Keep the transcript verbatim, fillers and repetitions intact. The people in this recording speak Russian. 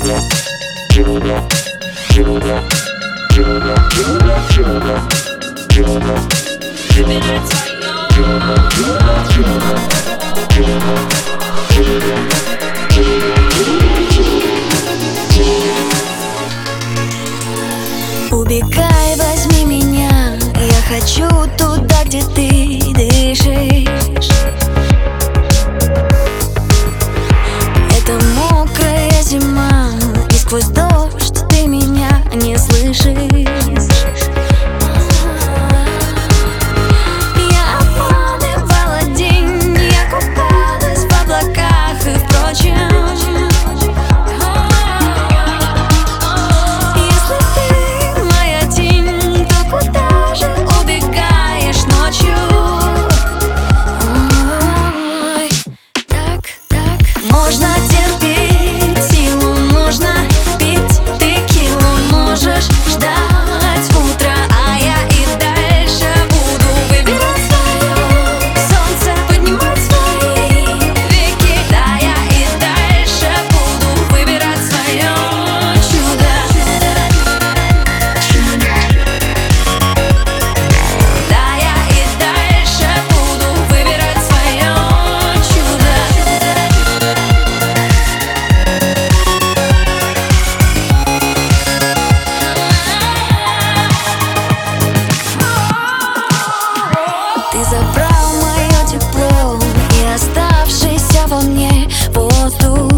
Убегай, возьми меня, я хочу туда, где ты дышишь. Это мокрая зима, и сквозь дождь ты меня не слышишь. Я обманывала день, я купалась в облаках, и впрочем, можно терпеть силу, нужно пить текилу, можешь ждать утра, а я и дальше буду выбирать свое солнце, поднимать свои веки. Да, я и дальше буду выбирать свое чудо. Да, я и дальше буду выбирать свое чудо. Ты забрал мое тепло и оставшийся во мне воздух.